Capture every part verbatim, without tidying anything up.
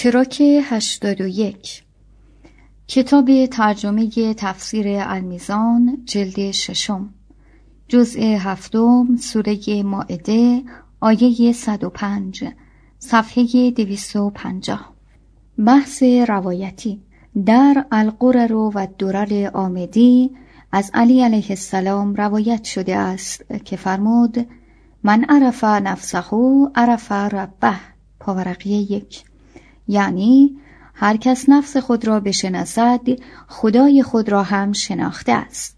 تراک هشتاد و یک، کتاب ترجمه تفسیر المیزان، جلد ششم، جزء هفتم، سوره مائده، آیه صد و پنج، صفحه دویست و پنجاه. بحث روایتی در القرر و الدرر آمدی از علی علیه السلام روایت شده است که فرمود: من عرف نفسه عرف ربه، پاورقی یک. یعنی هر کس نفس خود را بشناسد خدای خود را هم شناخته است.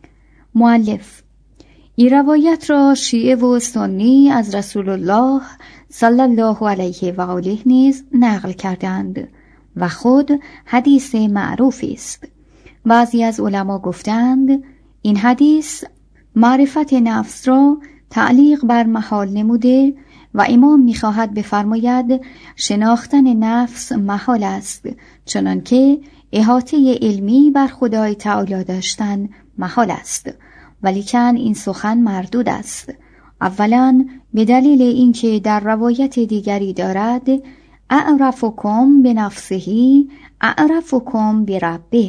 مؤلف این روایت را شیعه و سنی از رسول الله صلی الله علیه و آله نیز نقل کردند و خود حدیث معروفی است. بعضی از علما گفتند این حدیث معرفت نفس را تعلیق بر محال نموده و امام می‌خواهد بفرماید شناختن نفس محال است، چنانکه احاطه علمی بر خدای تعالی داشتن محال است. ولیکن این سخن مردود است. اولا به دلیل اینکه در روایت دیگری دارد: اعرفکم بنفسه اعرفکم بربه،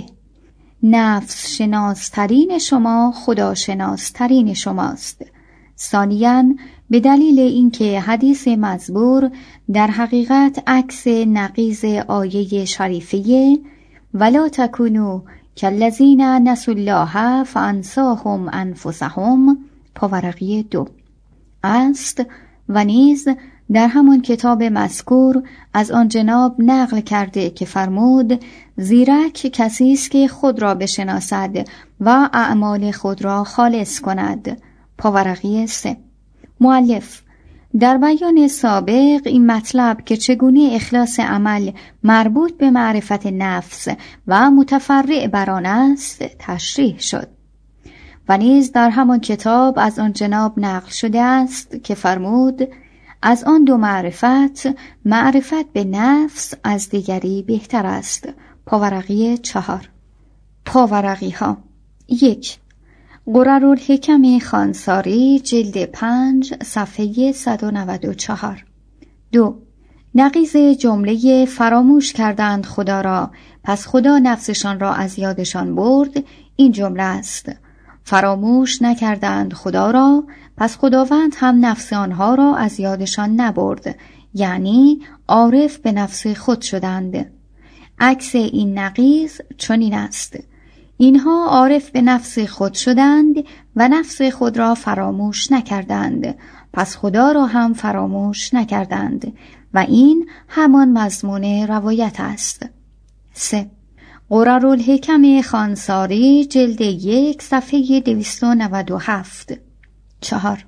نفس شناسترین شما خدا شناسترین شماست. ثانیاً به دلیل اینکه حدیث مزبور در حقیقت عکس نقیض آیه شریفه ولا تکونوا کالذین نسوا الله فانساهم انفسهم، پاورقی دو است و نیز در همان کتاب مذکور از آن جناب نقل کرده که فرمود: زیرک کسی است که خود را بشناسد و اعمال خود را خالص کند، پاورقی سه. مؤلف در بیان سابق این مطلب که چگونه اخلاص عمل مربوط به معرفت نفس و متفرع بر آن است تشریح شد و نیز در همان کتاب از آن جناب نقل شده است که فرمود: از آن دو معرفت معرفت به نفس از دیگری بهتر است، پاورقی چهار. پاورقی ها یک، قررالحکم خانساری، جلد پنج، صفحه صد و نود و چهار. دو، نقیض جمله فراموش کردند خدا را پس خدا نفسشان را از یادشان برد این جمله است: فراموش نکردند خدا را پس خداوند هم نفس آنها را از یادشان نبرد، یعنی عارف به نفس خود شدند. عکس این نقیض چنین است: اینها عارف به نفس خود شدند و نفس خود را فراموش نکردند پس خدا را هم فراموش نکردند و این همان مضمون روایت است. سه، قررالحکم خانساری، جلد یک، صفحه دویست و نود و هفت. چهار،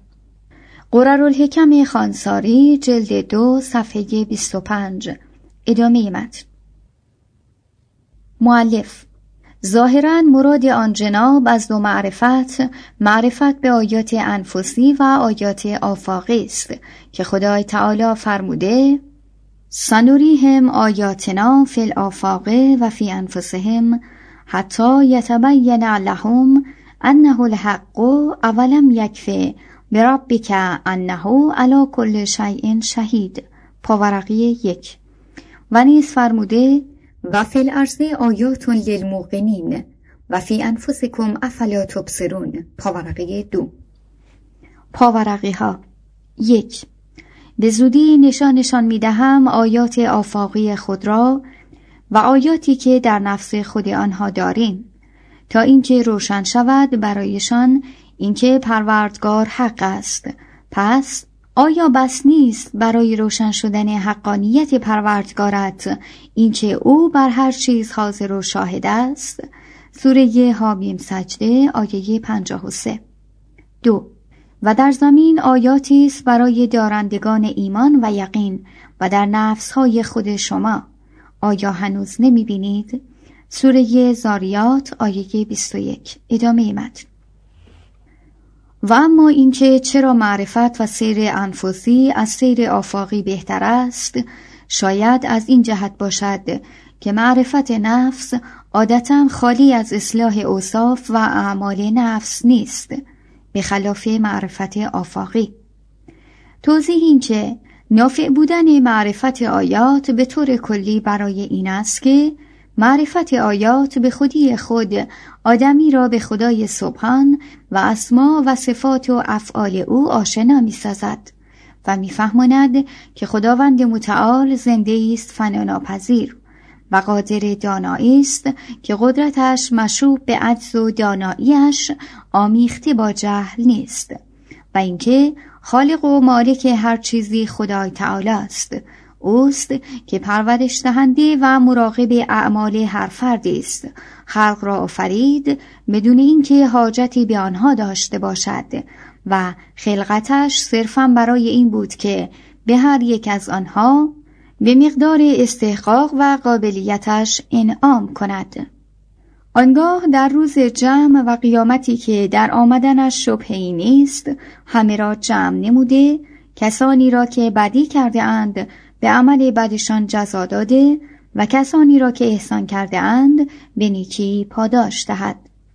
قررالحکم خانساری، جلد دو، صفحه بیست و پنج. ادامه متن. مؤلف ظاهراً مراد آن جناب از دو معرفت معرفت به آیات انفسی و آیات آفاقی است که خدای تعالی فرموده: سنوریهم آیاتنا فی الآفاق و فی انفسهم حتی یتبین لهم انه الحق اولم یکفی بربک انه علی کل شیء شهید، پاورقی یک. و نیز فرموده: و فی الارض آیات للموقنین و فی انفسکم افلا تبصرون، پاورقی دو. پاورقی ها یک، به زودی نشانشان میدهم آیات آفاقی خود را و آیاتی که در نفس خود آنها داریم تا اینکه روشن شود برایشان اینکه پروردگار حق است. پس آیا بس نیست برای روشن شدن حقانیت پروردگارت اینکه او بر هر چیز حاضر و شاهد است؟ سوره حامیم سجده، آیه پنجاه و سه. دو، و در زمین آیاتی است برای دارندگان ایمان و یقین و در نفسهای خود شما، آیا هنوز نمی بینید؟ سوره زاریات، آیه بیست و یک. ادامه متن. و اما اینکه چرا معرفت و سیر انفسی از سیر آفاقی بهتر است، شاید از این جهت باشد که معرفت نفس عادتاً خالی از اصلاح اوصاف و اعمال نفس نیست، به خلاف معرفت آفاقی. توضیح این که نافع بودن معرفت آیات به طور کلی برای این است که معرفت آیات به خودی خود آدمی را به خدای سبحان و اسما و صفات و افعال او آشنا می سازد و می فهماند که خداوند متعال زنده است فناناپذیر و قادر دانایی است که قدرتش مشوب به عجز و داناییش آمیخته با جهل نیست و اینکه خالق و مالک هر چیزی خدای تعالی است. اوست که پرورش دهنده و مراقب اعمال هر فردی است. خلق را آفرید بدون اینکه حاجتی به آنها داشته باشد و خلقتش صرفاً برای این بود که به هر یک از آنها به مقدار استحقاق و قابلیتش انعام کند. آنگاه در روز جمع و قیامتی که در آمدنش شبهه‌ای نیست، همه را جمع نموده، کسانی را که بدی کرده اند به عمل بدشان جزا داده و کسانی را که احسان کرده اند به نیکی پاداش دهد.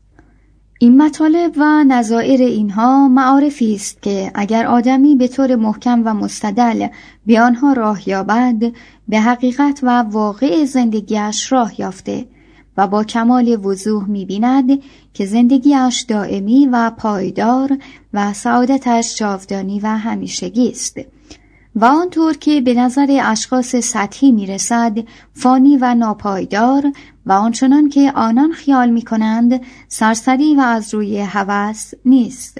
این مطالب و نظائر اینها معارفی است که اگر آدمی به طور محکم و مستدل به آنها راه یابد، به حقیقت و واقع زندگیش راه یافته و با کمال وضوح می‌بیند که زندگیش دائمی و پایدار و سعادتش جاودانی و همیشگی است و آنطور که به نظر اشخاص سطحی می‌رسد فانی و ناپایدار و آنچنان که آنان خیال می‌کنند سرسری و از روی هوس نیست.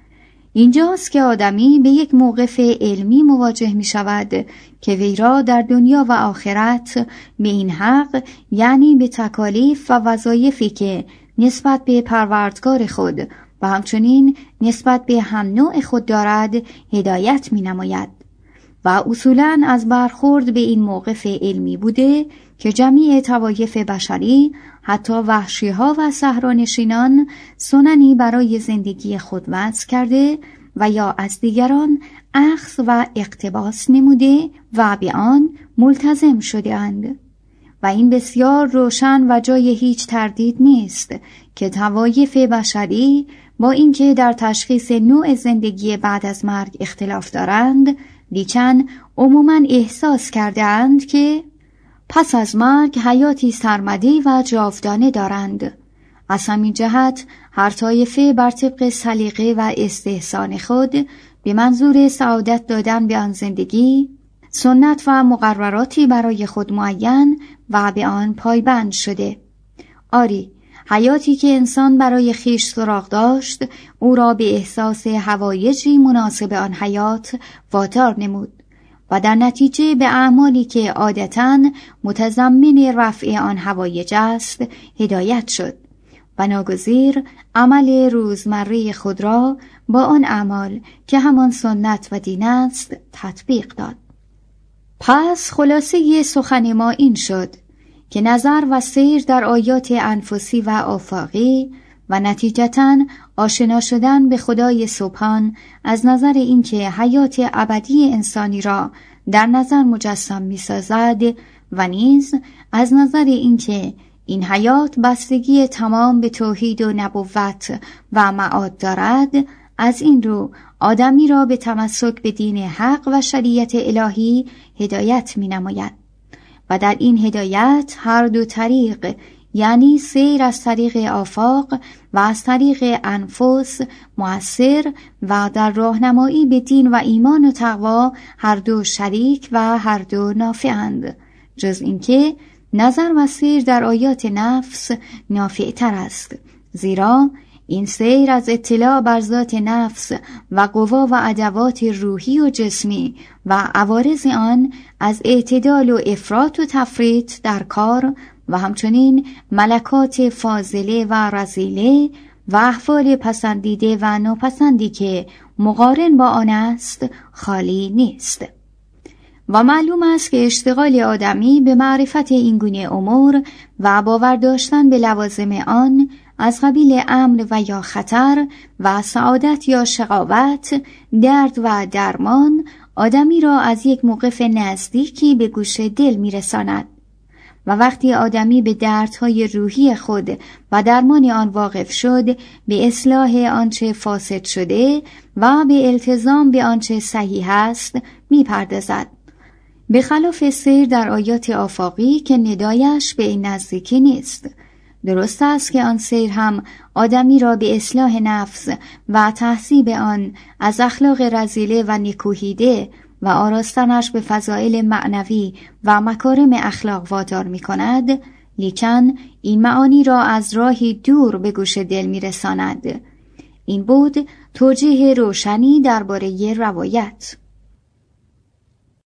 اینجاست که آدمی به یک موقف علمی مواجه می شود که وی را در دنیا و آخرت به این حق، یعنی به تکالیف و وظایفی که نسبت به پروردگار خود و همچنین نسبت به هم نوع خود دارد هدایت می نماید و اصولاً از برخورد به این موقف علمی بوده که جمیع طوایف بشری، حتی وحشی‌ها و صحرانشینان، سننی برای زندگی خود وضع کرده و یا از دیگران اخذ و اقتباس نموده و به آن ملتزم شده اند. و این بسیار روشن و جای هیچ تردید نیست که طوایف بشری با اینکه در تشخیص نوع زندگی بعد از مرگ اختلاف دارند، لیکن عموماً احساس کرده اند که پس از مرگ حیاتی سرمدی و جاودانه دارند. از همین جهت هر طایفه بر طبق سلیقه و استحسان خود به منظور سعادت دادن به آن زندگی سنت و مقرراتی برای خود معین و به آن پایبند شده. آری، حیاتی که انسان برای خویش سراغ داشت او را به احساس هوایجی مناسب آن حیات وادار نمود و در نتیجه به اعمالی که عادتاً متضمن رفع آن هوایج است هدایت شد و ناگزیر عمل روزمره خود را با آن اعمال که همان سنت و دین است تطبیق داد. پس خلاصه سخن ما این شد که نظر و سیر در آیات انفسی و آفاقی و نتیجتاً آشنا شدن به خدای سبحان از نظر اینکه حیات ابدی انسانی را در نظر مجسم می سازد و نیز از نظر اینکه این حیات بستگی تمام به توحید و نبوت و معاد دارد، از این رو آدمی را به تمسک به دین حق و شریعت الهی هدایت می نماید و در این هدایت هر دو طریق، یعنی سیر از طریق آفاق و از طریق انفس مؤثر و در راهنمایی به دین و ایمان و تقوا هر دو شریک و هر دو نافعند، جز اینکه نظر و سیر در آیات نفس نافعتر است، زیرا این سیر از اطلاع بر ذات نفس و قوا و ادوات روحی و جسمی و عوارض آن از اعتدال و افراط و تفریط در کار و همچنین ملکات فاضله و رذیله و احوال پسندیده و ناپسندی که مقارن با آن است خالی نیست. و معلوم است که اشتغال آدمی به معرفت این گونه امور و باور داشتن به لوازم آن از قبیل امن و یا خطر و سعادت یا شقاوت، درد و درمان آدمی را از یک موقف نزدیکی به گوش دل میرساند و وقتی آدمی به دردهای روحی خود و درمان آن واقف شد، به اصلاح آنچه فاسد شده و به التزام به آنچه صحیح است می‌پردازد. به خلاف سیر در آیات آفاقی که ندایش به این نزدیکی نیست. درست است که آن سیر هم آدمی را به اصلاح نفس و تهذیب آن از اخلاق رذیله و نکوهیده و آراستنش به فضائل معنوی و مکارم اخلاق وادار می کند، لیکن این معانی را از راهی دور به گوش دل می رساند. این بود توجیه روشنی درباره روایت.